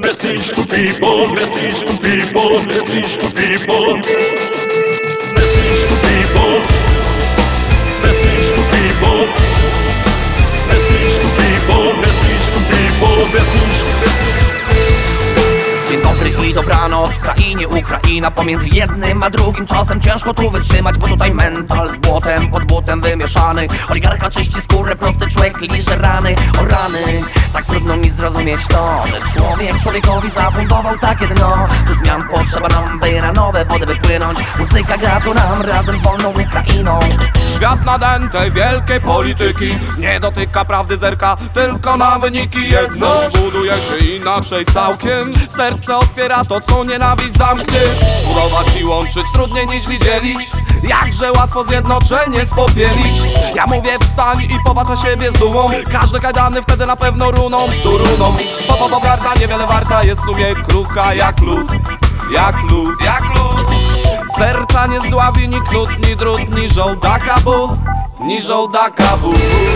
Message to people, message to people, message to people, message to people, message to people, message to people, message to people, message. Dzień dobry i dobranoc w krainie Ukraina. Pomiędzy jednym a drugim czasem ciężko tu wytrzymać, bo tutaj mental z błotem, pod butem wymieszany. Oligarcha czyści skórę, prosty człowiek liże rany. O rany, tak trudno mi zrozumieć to, że człowiek człowiekowi zafundował takie dno. Tu zmian potrzeba nam, by na nowe wody wypłynąć. Muzyka gra tu nam razem z wolną Ukrainą. Świat nadętej wielkiej polityki nie dotyka prawdy, zerka tylko na wyniki. Jedność buduje się inaczej całkiem. Serce otwiera to, co nienawiść zamknie. Zbudować i łączyć trudniej niż dzielić. Jakże łatwo zjednoczenie spopielić. Ja mówię wstań i popatrz na siebie z dumą. Każde kajdany wtedy na pewno runą, tu runą. Bo garda niewiele warta jest w sumie krucha jak lód. Jak lód, jak lód. Serca nie zdławi ni knut, ni drut, ni żołdaka but, ni żołdaka but.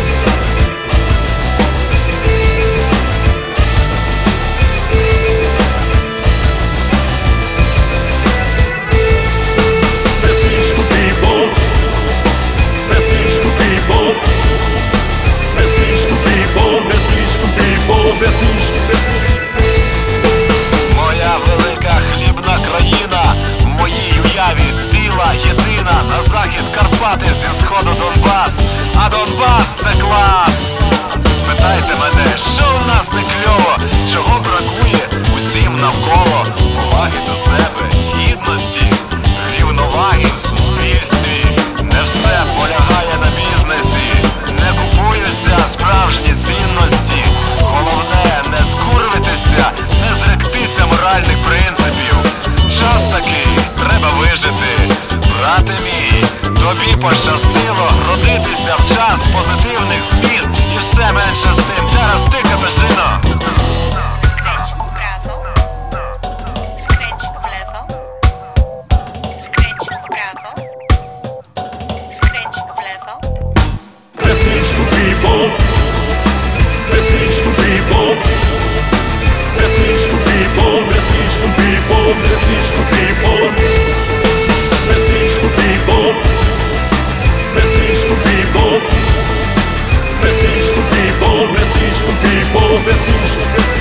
Моя велика хлібна країна, в моїй уяві ціла єдина. На захід Карпати, зі сходу Донбас, а Донбас це клас. Спитайте мене, що в нас не кльово, чого бракує усім навколо. Поваги до себе, гідності, рівноваги в суспільстві. Не все полягає на бізнесі, не купуються справжні цінності. Головне не скурвитися, не зректися моральних принципів. Час такий, треба вижити. Брате мій, тобі пощастило родитися в час позитивних змін. І все менше з тим, зараз ти, капежино. Skręć w prawo, skręć w lewo, skręć w prawo, skręć w lewo. Message to people, message to people, message to people, message to people, message to people, message to people, message to people, message to people, message to people, message.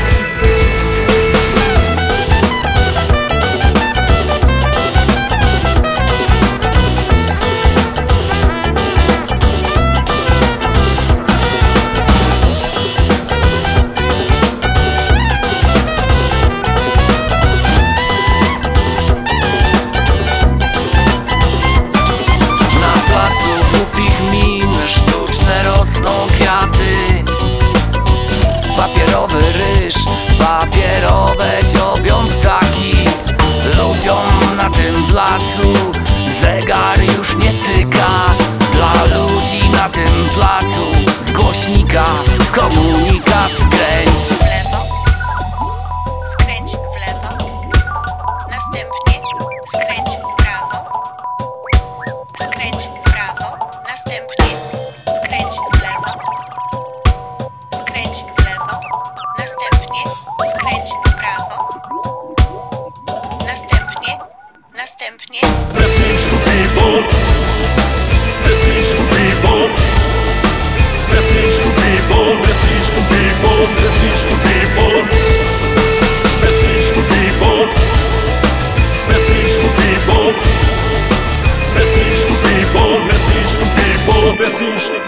Papierowy ryż, papierowe dziobią ptaki. Ludziom na tym placu zegar już nie tyka. Dla ludzi na tym placu z głośnika komunikat skręć W lewo, skręć w lewo, następnie skręć w prawo, skręć w prawo, następnie skręć w lewo, skręć w lewo, następnie skręć w prawo, następnie Message to people, message to people, message to people, message to people, message to people, message to people, message to people, message to people, message to people, message.